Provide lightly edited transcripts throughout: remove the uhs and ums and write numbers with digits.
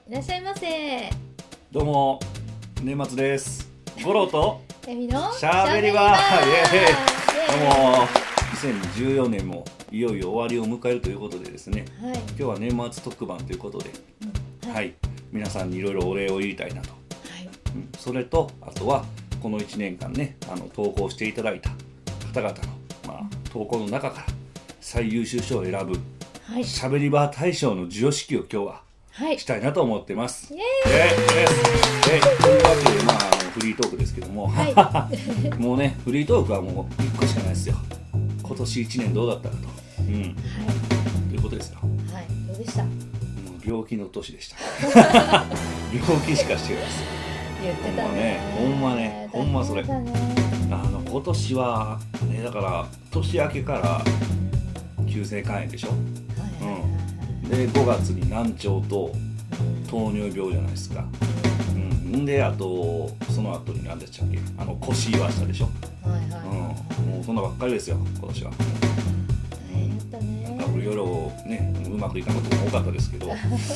いらっしゃいませ。 どうも年末です。ゴロとエミのしゃべり場。イエーイ。どうも2014年もいよいよ終わりを迎えるということでですね、 はい、 今日は年末特番ということで、はい、皆さんにいろいろお礼を言いたいなと、それとあとはこの1年間ね投稿していただいた方々の、投稿の中から最優秀賞を選ぶしゃべり場大賞の授与式を今日はしたいなと思ってます。イエーイ。というわけで、フリートークですけども、もうねフリートークはもう1個しかないですよ。今年1年どうだったかと、ということですよ。 はい、どうでした？もう病気の年でした。病気しかしてないです。 言ってたね。 ほんまそれ。今年はね、だから年明けから急性肝炎でしょ。で5月に難聴と糖尿病じゃないですか。であとその後に何でしたっけ、腰言わしたでしょ。もうそんなばっかりですよ今年は。 大変だったね。 なんかいろいろねうまくいかないことも多かったですけど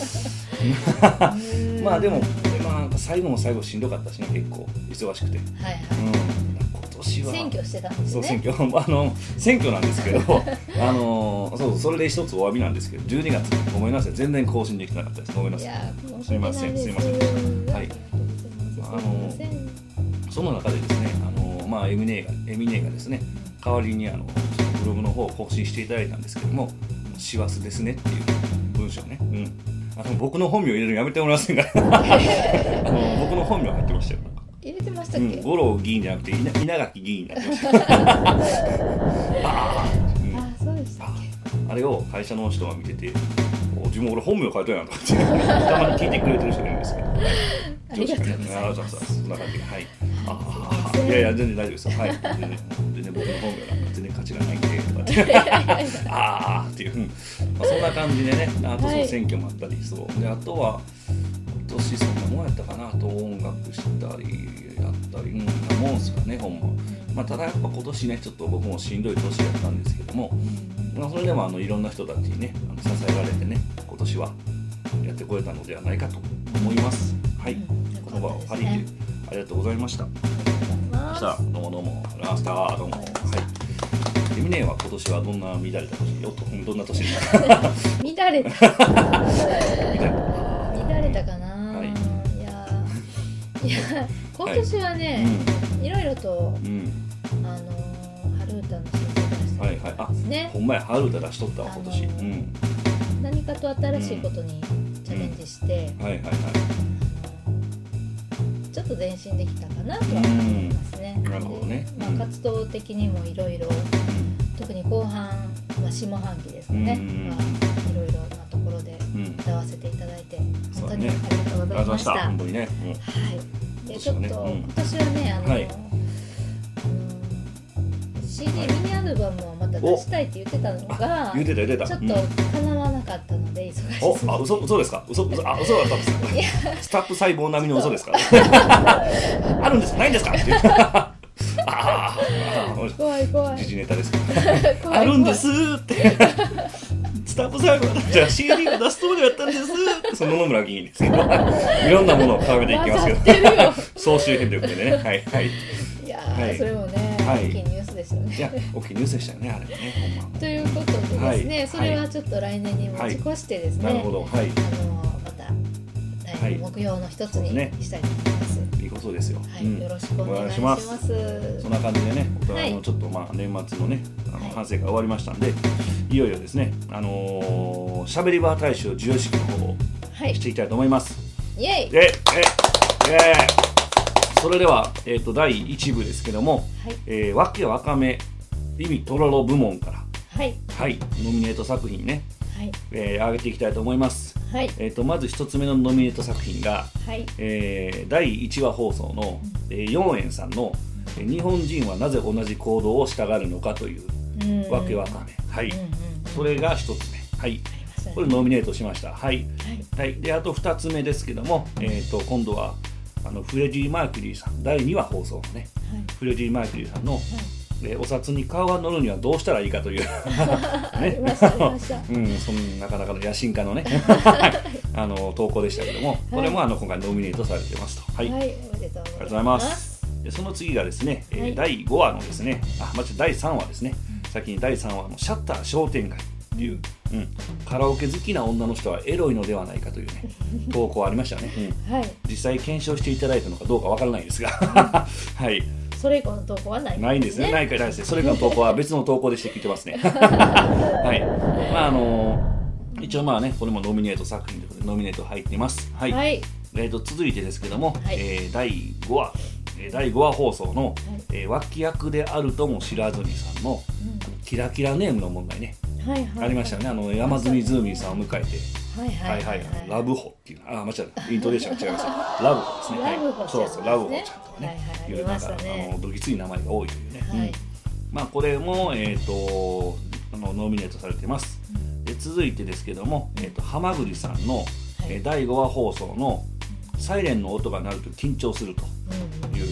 でも最後の最後しんどかったしね、結構忙しくて。今年は選挙してたんですよね。 そう選挙なんですけどそうそれで一つお詫びなんですけど、12月ごめんなさい、全然更新できなかったです。ごめんなさい。すいませんでした。はい。その中でですね、エミネーがですね、代わりにブログの方を更新していただいたんですけども、師走ですねっていう文章ね。僕の本名入れるのやめてもらえませんか。僕の本名入ってましたよ。 入れてましたっけ？ 五郎議員じゃなくて稲垣議員になってました。 そうでしたっけ？ あれを会社の人が見てて、自分俺本名書いてないなとかってたまに聞いてくれてる人がいるんですけど、 ありがとうございます。 そんな感じで、はい。いや全然大丈夫ですよ。はい。全然僕の本名なんで全然価値がないんでとかってっていう、そんな感じでね、あと選挙もあったり、であとは今年そんなもんやったかなと、音楽したりやったり、なもんすかね、ほんま。ただやっぱ今年ねちょっと僕もしんどい年やったんですけども、それでもいろんな人たちにね支えられてね、今年はやってこれたのではないかと思います。はい。言葉を借りてありがとうございました。どうもどうもありがとうございました。どうも。はい。エミネは今年はどんな乱れた年？どんな年ですか？ 乱れたかな。いや今年はね、いろいろと春歌の新作出したりとかですね。 ほんまや、春歌出しとったわ今年。 何かと新しいことにチャレンジして、ちょっと前進できたかなとは思いますね。 なるほどね。 活動的にもいろいろ、特に後半下半期ですかね、いろいろなところで歌わせていただいて本当にありがとうございました。 本当にね。はい。 でちょっと今年はねCD ミニアルバムをまた出したいって言ってたのが言ってたちょっと叶わなかったので忙しい。 嘘ですか？嘘だったんですか？スタッフ細胞並みの嘘ですか？あるんですないんですか？ 怖い時事ネタですけどあるんですってスタッフ細胞じゃあ CD を出すところでやったんですってその野々村議員ですけど、いろんなものを絡めていきますけど総集編ということでね。はい。 いやそれもね大きいニュースですよね。 いや大きいニュースでしたよね、あれね。ほんま。 ということでですね、それはちょっと来年に持ち越してですね、 なるほど。 また来年の目標の一つにしたいと思います。 いいことですよ。 よろしくお願いします。 そんな感じでね、お互いのちょっと年末のね反省会終わりましたんで、いよいよですねしゃべり場大賞授与式の方をしていきたいと思います。 イエイ。 それでは第1部ですけども、わけわかめ意味とろろ部門からノミネート作品ね上げていきたいと思います。まず一つ目のノミネート作品が、第1話放送のヨンエンさんの日本人はなぜ同じ行動をしたがるのかというわけわかめ、それが一つ目、これノミネートしました。であと2つ目ですけども、今度はフレディ・マーキュリーさん第2話放送のね、フレディ・マーキュリーさんのお札に顔が乗るにはどうしたらいいかというね、そんなかなかの野心家のね投稿でしたけども、これも今回ノミネートされてますと。はい、おめでとうございます。でその次がですね、第5話のですね、第3話ですね。先に第3話のシャッター商店街っていう、カラオケ好きな女の人はエロいのではないかというね投稿ありましたね。実際検証していただいたのかどうかわからないですが、はい。 それ以降の投稿はないんですね。 ないんですね。ないですね。それ以降の投稿は別の投稿でしてきてますね。はい。一応これもノミネート作品ということでノミネート入っています。はい。続いてですけども、第5話放送の、脇役であるとも知らずにさんの、キラキラネームの問題ね、ありましたよね。山積ズーミーさんを迎えて、ラブホっていう間違えた、イントネーションが違います。ラブホですね。そうラブホちゃんとかね、いうなんかどぎつい名前が多いというね。これもノミネートされています。で続いてですけども、はまぐりさんの第5話放送のサイレンの音が鳴ると緊張するという、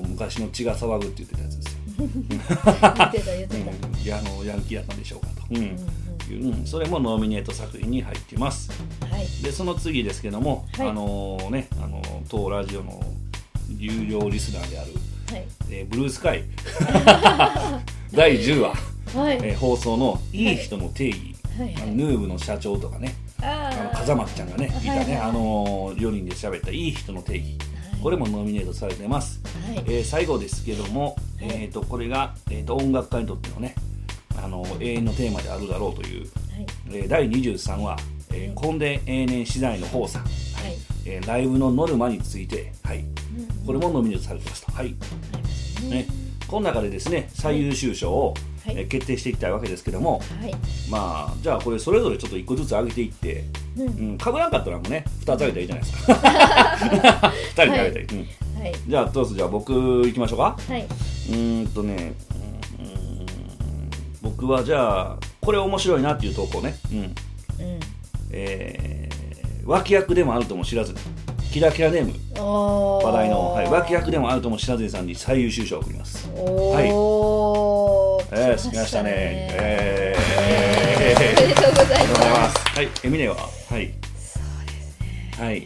昔の血が騒ぐって言ってたやつですよ。言ってた。ヤンキーだったんでしょうかと。それもノミネート作品に入っています。でその次ですけども、当ラジオの有料リスナーである、ブルースカイ第10話、放送のいい人の定義、ヌーブの社長とかね、風間ちゃんがねいたね、4人で喋ったいい人の定義、これもノミネートされてます。最後ですけども、これが、音楽家にとってのね永遠のテーマであるだろうという、第23話、コンデ永年次第の方さん、ライブのノルマについて、これもノミネートされてますと。この中でですね最優秀賞を、決定していきたいわけですけども、じゃあこれそれぞれちょっと1個ずつ上げていって、かぶらんかったらもうね2つ上げたらいいじゃないですか。2人で上げたらいい。じゃあどうぞ、じゃあ僕いきましょうか。僕はじゃあこれ面白いなっていう投稿ね、脇役でもあるとも知らずにキラキラネーム話題の、脇役でもあるとも知らずにさんに最優秀賞を送ります。来ましたね。 おめでとうございます。 エミネはそうですね。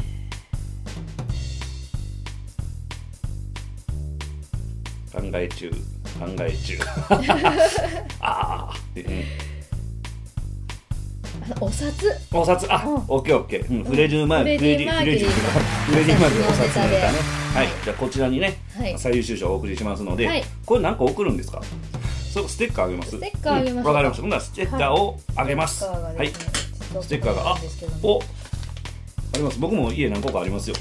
考え中お札、 オッケー、フレディ・マーキュリーのお札のネタね。じゃあこちらにね、最優秀賞をお送りしますので、これ何か送るんですか？ステッカーあげます。 ステッカーあげます。 わかりました。今度はステッカーをあげます。ステッカーがあります。僕も家何個かありますよ。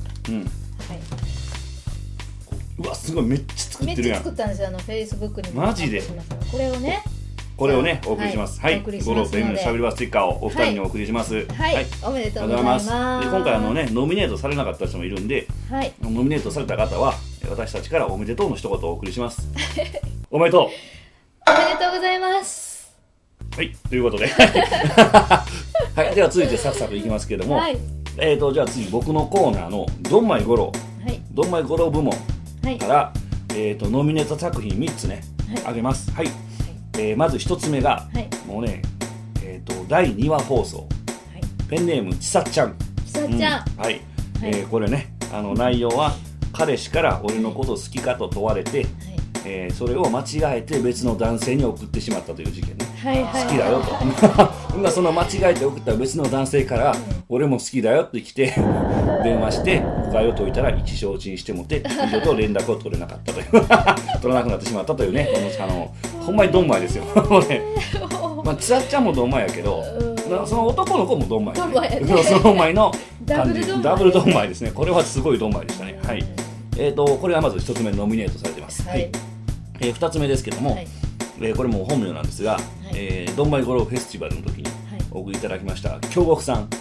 うわすごい、めっちゃ作ってるやん。 めっちゃ作ったんですよ、Facebook にマジで。これをねお送りします。ゴロとエミのしゃべり場ステッカーをお二人にお送りします。 おめでとうございます。 で今回ノミネートされなかった人もいるんで、ノミネートされた方は私たちからおめでとうの一言をお送りします。おめでとう。 おめでとうございます。 ということででは続いてサクサクいきますけども、じゃあ次僕のコーナーのドンマイゴロ部門から、ノミネート作品3つね、あげます。まず1つ目が、もうね、第2話放送、ペンネームちさちゃん。これね、内容は彼氏から俺のこと好きかと問われて、それを間違えて別の男性に送ってしまったという事件ね。好きだよとその間違えて送った別の男性から俺も好きだよって来て電話して誤解を解いたら意気消沈してもて以上と連絡を取れなかったという取らなくなってしまったというね、ほんまにドンマイですよ。ちさちゃんもドンマイやけど、その男の子もドンマイ、そのドンマイの感じ、ダブルドンマイですね。これはすごいドンマイでしたね。これがまず1つ目ノミネートされてます。2つ目ですけども、これも本名なんですが、ドンマイゴロフェスティバルの時にお送りいただきました京極さん、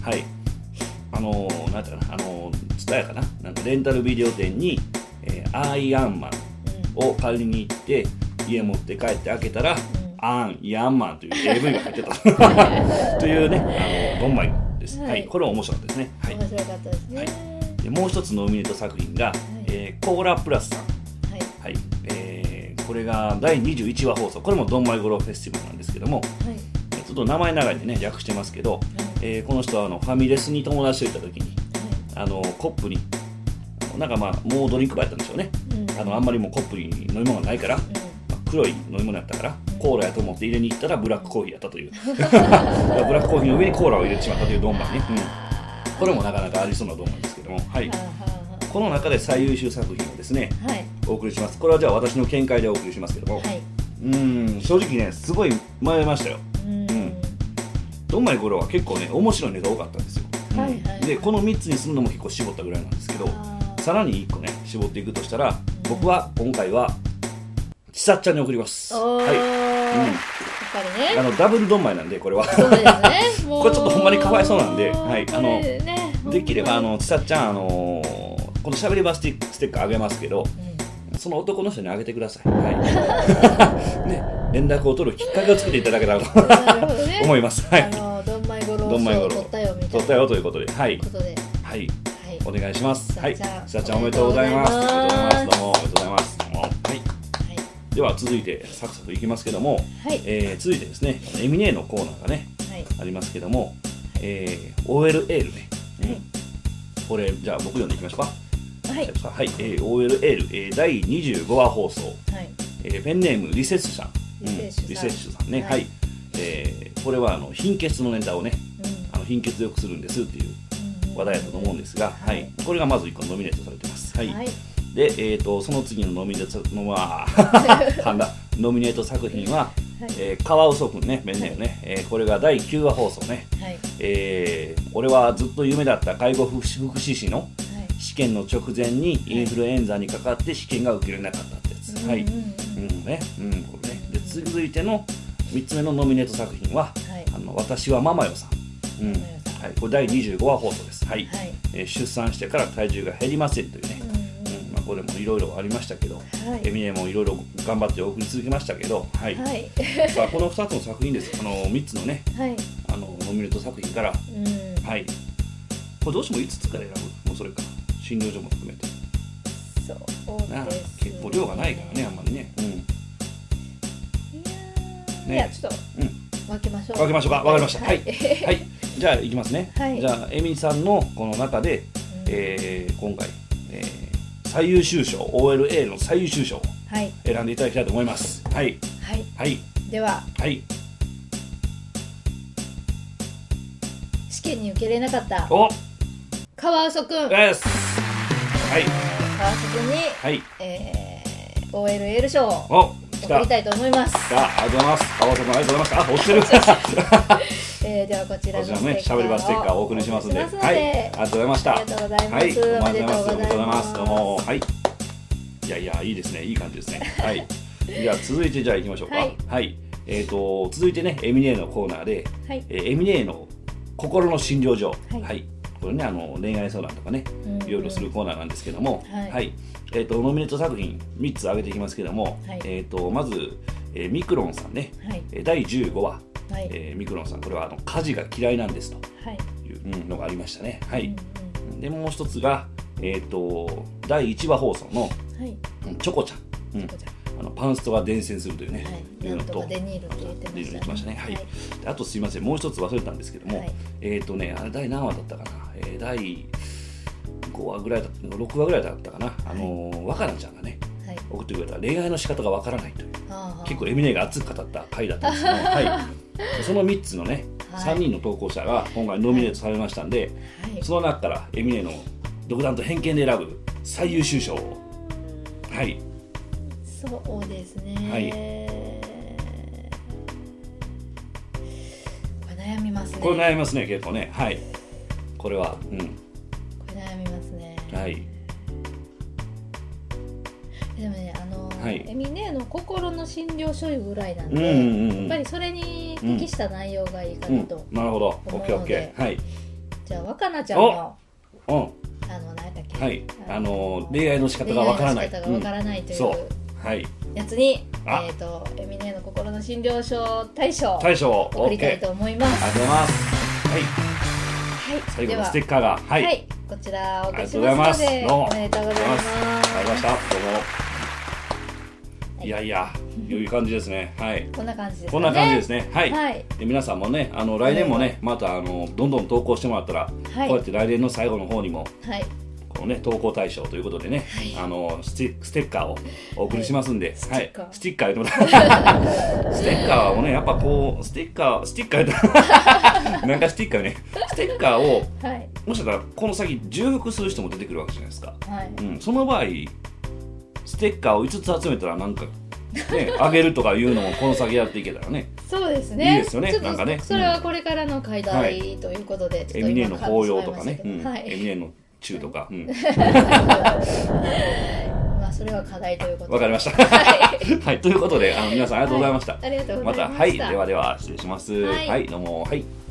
なんていうかな、ツタヤかな、なんかレンタルビデオ店に、アイアンマンを借りに行って家持って帰って開けたら、アン・ヤンマンという AV が入ってたというね、ドンマイです。これは面白かったですね。 面白かったですね。 でもう一つノミネート作品が、コーラプラスさん。 これが第21話放送、これもどんまいごろフェスティバルなんですけども、ちょっと名前長いんでね略してますけど、この人はファミレスに友達と行った時に、コップになんかもうドリンクバーやったんでしょうね、あんまりもうコップに飲み物がないから、黒い飲み物やったからコーラやと思って入れに行ったらブラックコーヒーやったというブラックコーヒーの上にコーラを入れてしまったというドンマイね、これもなかなかありそうなドンマイですけども、この中で最優秀作品をですね、お送りします。これはじゃあ私の見解でお送りしますけども、正直ねすごい迷いましたよ。ドンマイゴロは結構ね面白いネタ多かったんですよ。でこの3つにするのも結構絞ったぐらいなんですけど、さらに1個ね絞っていくとしたら、僕は今回はちさっちゃんに送ります。やっぱりね、ダブルドンマイなんでこれはそうですねこれちょっとほんまにかわいそうなんで、できればちさっちゃんこのしゃべり場ステッカーあげますけど、その男の人にあげてください。ね、連絡を取るきっかけを作っていただけたらと思います。 ドンマイゴロ賞取ったよみたいな。 取ったよということで、お願いします。ちさちゃんおめでとうございます。どうもおめでとうございます。では続いてサクサクいきますけども、続いてですねエミネのコーナーがねありますけども、OL エールね。これじゃあ僕読んでいきましょうか。OL エール第25話放送、ペンネームリセッシュさん、ね、これは貧血のネタをね、貧血良くするんですっていう話題だと思うんですが、これがまず1個ノミネートされてます。で、その次のノミネート作品は、カワウソくんね、ペンネームね、これが第9話放送ね、俺はずっと夢だった介護福祉士の試験の直前にインフルエンザにかかって試験が受けられなかったってやつ。これね。で続いての3つ目のノミネート作品は、私はママよさん。これ第25話放送です。出産してから体重が減りませんというね。これもいろいろありましたけど、エミネもいろいろ頑張って送り続けましたけど、さあこの2つの作品です。3つのね、ノミネート作品から、これどうしても5つから選ぶ。もうそれか診療所も含めて。結構量がないからね、あんまりね。 いやちょっと分けましょう。 分けましょうか。わかりました。じゃあいきますね。じゃあエミさんのこの中で、今回、最優秀賞 OLA の最優秀賞を選んでいただきたいと思います。 では、試験に受けれなかったカワウソくん、カワウソくんに、OLL 賞を送りたいと思います。 ありがとうございます。カワウソくんありがとうございます。押してる。 ではこちらのステッカーをしゃべり場ステッカーをお送りしますので、ありがとうございました。 ありがとうございます。おめでとうございます。 どうも。いやいいですね。いい感じですね。じゃあ続いてじゃあ行きましょうか。続いてねエミネのコーナーで、エミネの心の診療所。これね恋愛相談とかねいろいろするコーナーなんですけども、ノミネート作品3つ挙げていきますけども、まずミクロンさんね、第15話。ミクロンさん、これは家事が嫌いなんですというのがありましたね。でもう一つが、第1話放送のチョコちゃん、パンストが伝染するというね、いうのとデニールって言ってましたね。 あとすいません、もう一つ忘れたんですけども、あれ第何話だったかな、第5話ぐらいだった、6話ぐらいだったかな、若菜ちゃんがね送ってくれた恋愛の仕方がわからないという、結構エミネが熱く語った回だったんですけど、その3つのね、3人の投稿者が今回ノミネートされましたんで、その中からエミネの独断と偏見で選ぶ最優秀賞を、 そうですね、これ悩みますね。 これ悩みますね、結構ね。これはこれ悩みますね。でもね、エミネの心の診療所ぐらいなんで、やっぱりそれに適した内容がいいかなとなるほど。 思うので、じゃあ若菜ちゃんの何だっけ、 恋愛の仕方がわからないというやつに、エミネの心の診療所大賞を送りたいと思います。 ありがとうございます。最後のステッカーが、 こちらお送りしますので、おめでとうございます。 ありがとうございました。どうも。 いやいや、いう感じですね。はい。 こんな感じですね。 こんな感じですね。はい。 はい、 で皆さんもね、来年もね、またどんどん投稿してもらったら、こうやって来年の最後の方にも、 はい、 このね投稿対象ということでね、はい、ステッカーをお送りしますんで、はい、ステッカー言ってもらってステッカーをね、やっぱこうステッカーなんかステッカーね、ステッカーを、はい、もしかしたらこの先重複する人も出てくるわけじゃないですか。はい、うん、その場合ステッカーを5つ集めたらなんかね、あげるとかいうのもこの先やっていけたらね。 そうですね。 いいですよね。なんかね。 それはこれからの課題ということで、 エミネの法要とかね、エミネの中とか。 まあそれは課題ということで。 わかりました。はい、ということで皆さんありがとうございました。 ありがとうございました。 またはい、ではでは失礼します。はい、どうもはい。